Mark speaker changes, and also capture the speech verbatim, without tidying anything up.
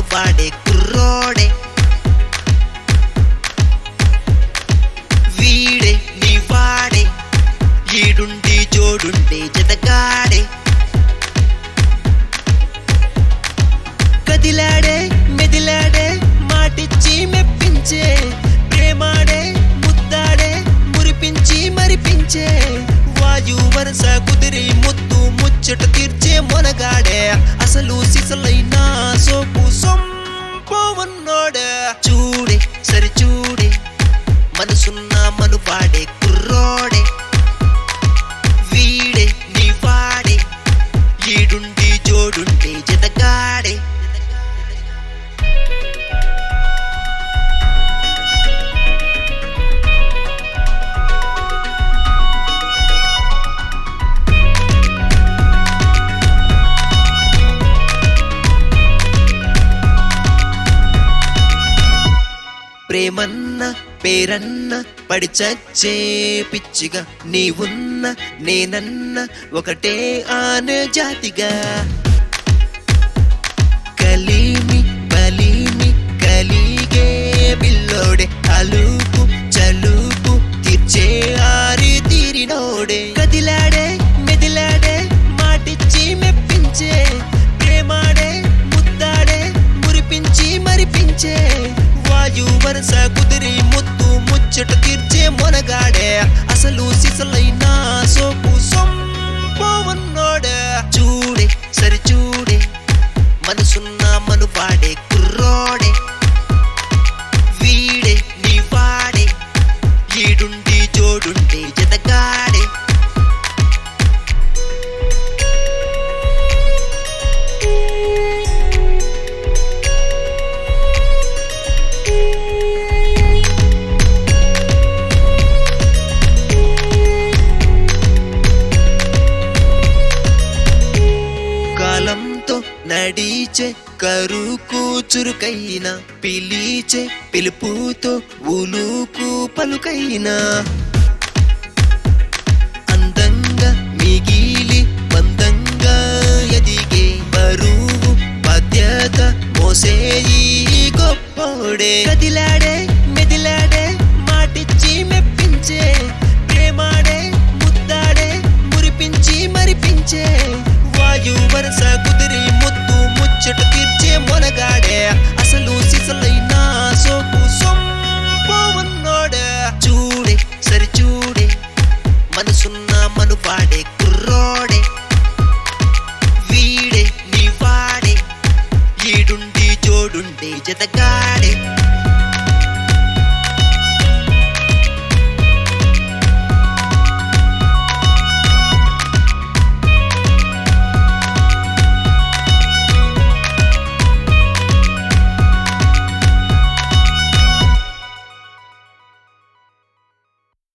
Speaker 1: మనువాడే కుర్రోడే వీడే నీ వాడే ఈడుండి జోడుండే జతగాడే కదిలాడే మెదిలాడే మాటిచ్చి మెప్పించే ప్రేమాడే ముద్దాడే మురిపించి మరిపించే వాయు వరస కుదిరి ముద్దు ముచ్చట తీర్చే మొనగాడే అసలు సిసలైనా సోపు సొంపు ఉన్నోడే చూడే సరి చూడే మనసున్న మనువాడే కుర్రోడే వీడే నీ వాడే ఈడుండి జోడుండే జతగాడే ప్రేమన్న పేరన్న పడి చచ్చే పిచ్చిగా నీవున్న నేనన్న ఒకటే ఆనే జాతిగా కలిమి బలిమి కలిగే బిల్లోడే అలుపు చలుపు తీర్చే ఆరి తీరినోడే కదిలాడే మెదిలాడే మాటిచ్చి మెప్పించే ప్రేమాడే ముద్దాడే మురిపించి మరిపించే వాయు వరస కుదిరి ముద్దు ముచ్చట తీర్చే మొనగాడే అసలు సిసలైనా సోపు సొంపు ఉన్నోడే చూడే సరి చూడే మనసున్న మనువాడే కుర్రోడే వీడే నీ వాడే ఈడుండి జోడుండే జతగాడే కాలంతో నడిచే కరుకు చురుకైన పిలిచే పిలుపుతో ఉలుకు పలుకైనా అందంగా మిగిలి బందంగా ఎదిగే బరువు బాధ్యత మోసే ఈ గొప్పోడే కదిలాడే మెదిలాడే మాటిచ్చి మెప్పించే ప్రేమాడే ముద్దాడే మురిపించి మరిపించే వాయు వరస కుదిరి ముద్దు ముచ్చట తీర్చే మొనగాడే అసలు సిసలైనా సోపు సొంపు ఉన్నోడే చూడే సరి చూడే మనసున్న మనువాడే కుర్రోడే వీడే నీ వాడే ఈడుండి జోడుండే జతగాడే